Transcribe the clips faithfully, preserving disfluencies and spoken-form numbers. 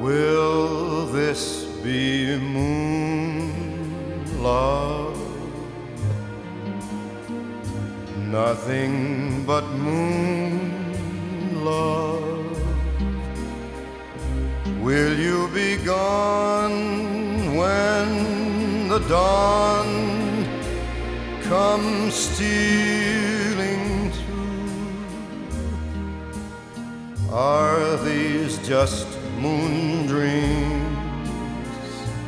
Will this be moon love? Nothing but moon love. Will you be gone when the dawn comes stealing through? Are these just moon dreams,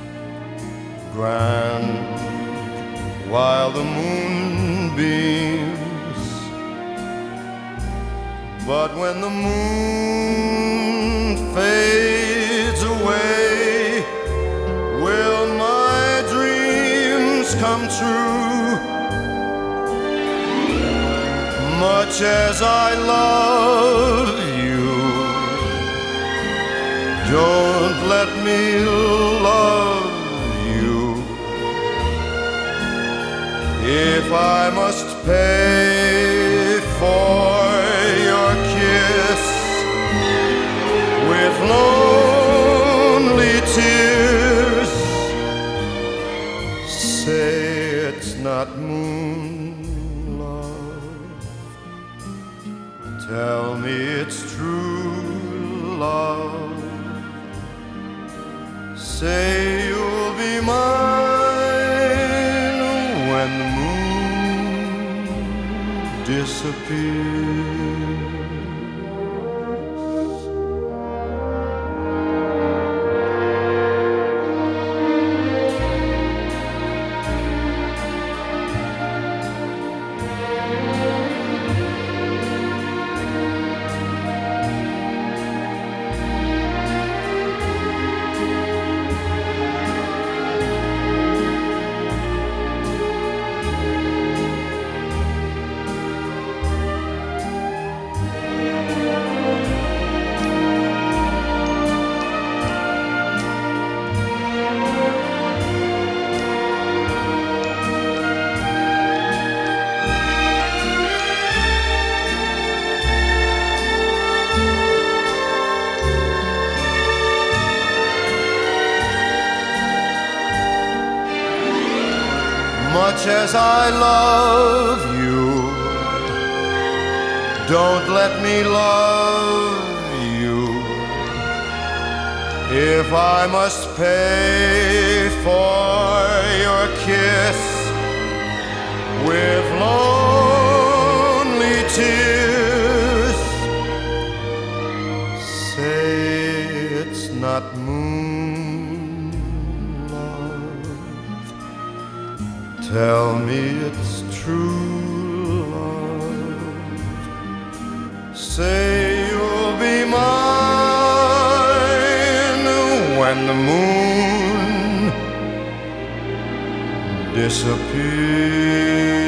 grand while the moon beams? But when the moon fades away, will my dreams come true? Much as I love you, don't let me love you. If I must pay for your kiss with lonely tears, say it's not moon love. Tell me it's true love. Say you'll be mine when the moon disappears. Much as I love you, don't let me love you. If I must pay for your kiss with lonely tears, say it's not moon love. Tell me it's true love. Say you'll be mine when the moon disappears.